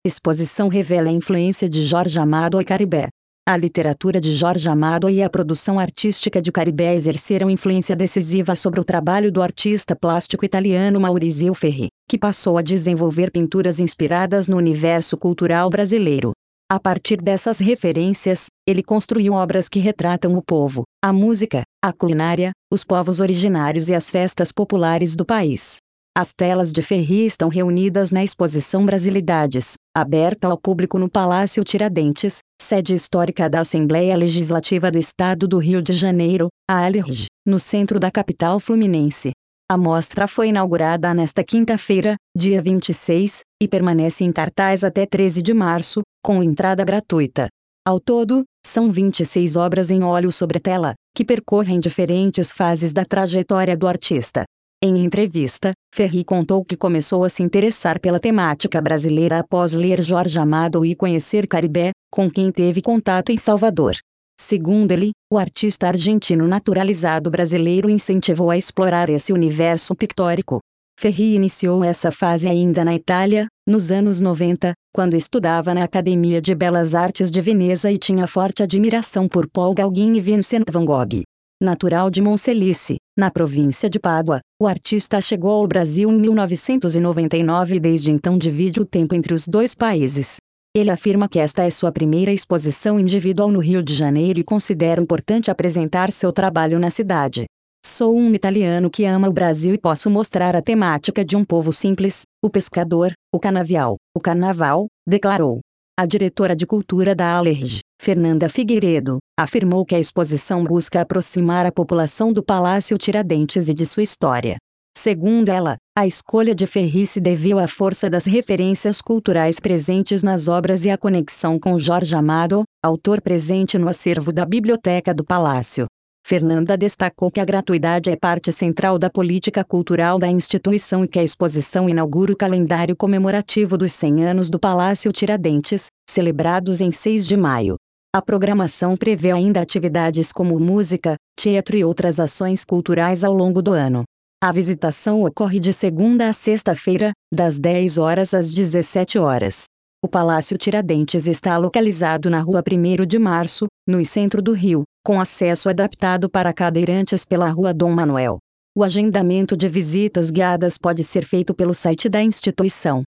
Exposição revela a influência de Jorge Amado e Caribe. A literatura de Jorge Amado e a produção artística de Caribe exerceram influência decisiva sobre o trabalho do artista plástico italiano Maurizio Ferri, que passou a desenvolver pinturas inspiradas no universo cultural brasileiro. A partir dessas referências, ele construiu obras que retratam o povo, a música, a culinária, os povos originários e as festas populares do país. As telas de Ferri estão reunidas na exposição Brasilidades, aberta ao público no Palácio Tiradentes, sede histórica da Assembleia Legislativa do Estado do Rio de Janeiro, a ALERJ, no centro da capital fluminense. A mostra foi inaugurada nesta quinta-feira, dia 26, e permanece em cartaz até 13 de março, com entrada gratuita. Ao todo, são 26 obras em óleo sobre tela, que percorrem diferentes fases da trajetória do artista. Em entrevista, Ferri contou que começou a se interessar pela temática brasileira após ler Jorge Amado e conhecer Caribe, com quem teve contato em Salvador. Segundo ele, o artista argentino naturalizado brasileiro incentivou a explorar esse universo pictórico. Ferri iniciou essa fase ainda na Itália, nos anos 90, quando estudava na Academia de Belas Artes de Veneza e tinha forte admiração por Paul Gauguin e Vincent van Gogh. Natural de Monselice, na província de Pádua, o artista chegou ao Brasil em 1999 e desde então divide o tempo entre os dois países. Ele afirma que esta é sua primeira exposição individual no Rio de Janeiro e considera importante apresentar seu trabalho na cidade. Sou um italiano que ama o Brasil e posso mostrar a temática de um povo simples, o pescador, o carnaval, declarou. A diretora de cultura da ALERJ, Fernanda Figueiredo, afirmou que a exposição busca aproximar a população do Palácio Tiradentes e de sua história. Segundo ela, a escolha de Ferri se deveu à força das referências culturais presentes nas obras e à conexão com Jorge Amado, autor presente no acervo da Biblioteca do Palácio. Fernanda destacou que a gratuidade é parte central da política cultural da instituição e que a exposição inaugura o calendário comemorativo dos 100 anos do Palácio Tiradentes, celebrados em 6 de maio. A programação prevê ainda atividades como música, teatro e outras ações culturais ao longo do ano. A visitação ocorre de segunda a sexta-feira, das 10 horas às 17 horas. O Palácio Tiradentes está localizado na Rua 1º de Março, no centro do Rio, com acesso adaptado para cadeirantes pela Rua Dom Manuel. O agendamento de visitas guiadas pode ser feito pelo site da instituição.